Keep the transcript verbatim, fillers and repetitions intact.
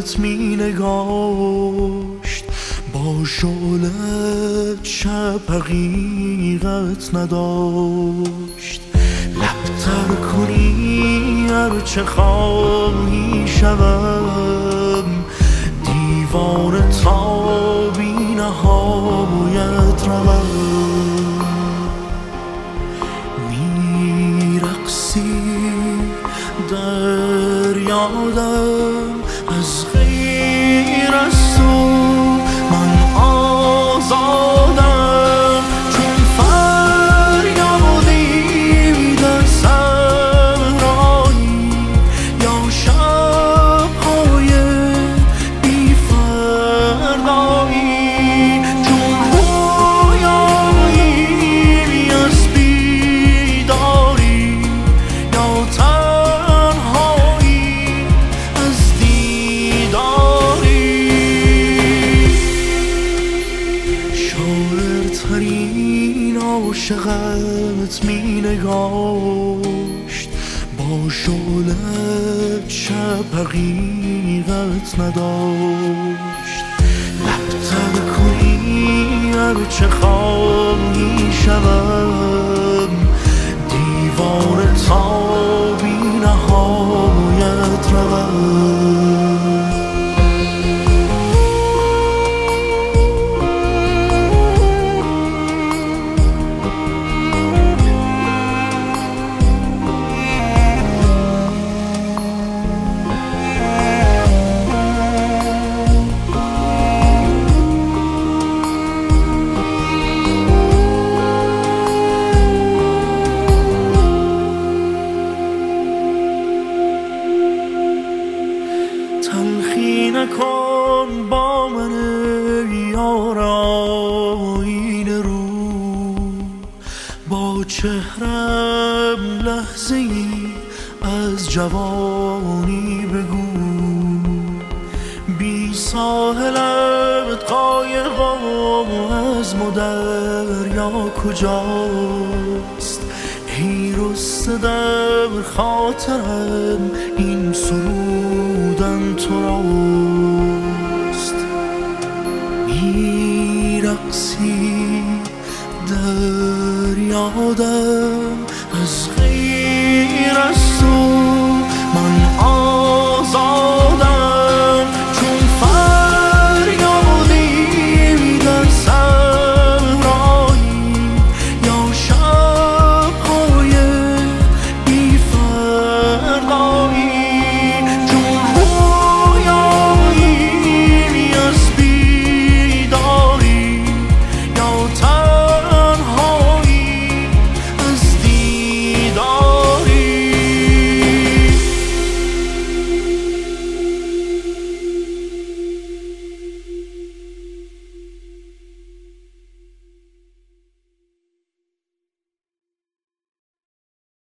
عاشقت می نگاشت، با شعلت شب حقیقت نداشت. لبتر کنی هرچه خواهی شوم، دیوانه تا بی نهایت روم. میرقصی در یادم از غیر از تو من آزادم، چون فریادی در صحرایی یا شب‌های بی فردایی، چون رویایی از بیداری یا تنهایی از دیداری. شاعرترین عاشقت می نگاشت، با شعلت شب حقیقت نداشت. لبتر کنی هرچه خواهی شوم، دیوانه تا بی نهایت روم. تلخی نکن با من یار آینه رو، با چهرم لحظه ای از جوانی بگو. بی ساحلت قایقم از دریا کجاست؟ ای رسته در خاطرم این سرودن تو را.